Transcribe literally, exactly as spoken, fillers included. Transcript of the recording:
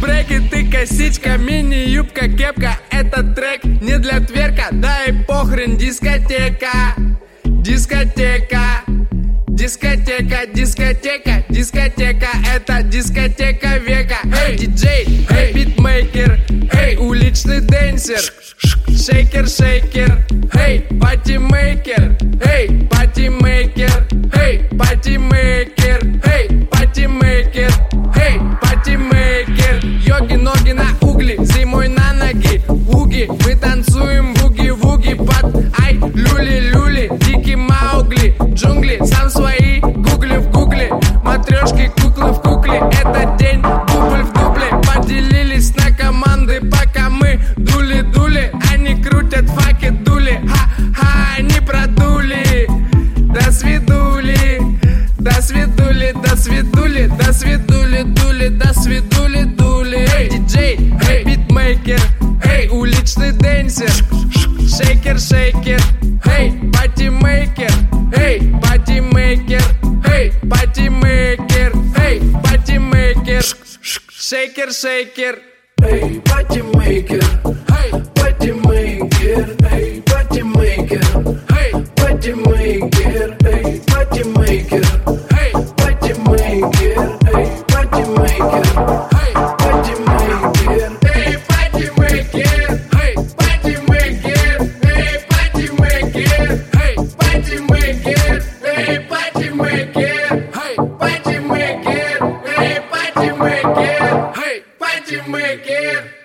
бреки, ты косичка, мини-юбка, кепка. Этот трек не для тверка, да и похрен, дискотека. Дискотека, дискотека, дискотека, дискотека. Это дискотека века. Эй, диджей, эй, битмейкер, эй, уличный дэнсер. Шейкер, шейкер, эй, патимейкер, эй, патимейкер, эй, патимейкер, эй, патимейкер, эй, патимейкер. Йоги, ноги на угли, зимой на ноги. Уги, мы танцуем буги-вуги под ай, люли-люли, дикий Маугли. Джунгли, сам свои, гугли в гугле. Матрешки, куклы в кукле, это день, дубль в дубле. Поделились на команды, пока мы дули-дули. Они крутят факи, дули, ха-ха, они продули. До свидули, до свидули, до свидули, до свидули, дули, до свидули, дули. Эй, диджей, эй, битмейкер, эй, уличный дэнсер. Шейкер, шейкер, эй, патимейкер, эй, патимейкер, эй, патимейкер, эй, патимейкер. Шейкер, шейкер, эй, патимейкер, эй, патимейкер, эй, патимейкер, эй, патимейкер, эй, патимейкер, эй, патимейкер, эй, патимейкер, эй, патимейкер, эй, патимейкер, эй, патимейкер, эй, патимейкер, эй, патимейкер, эй, патимейкер, эй, патимейкер, эй, патимейкер, эй, патимейкер.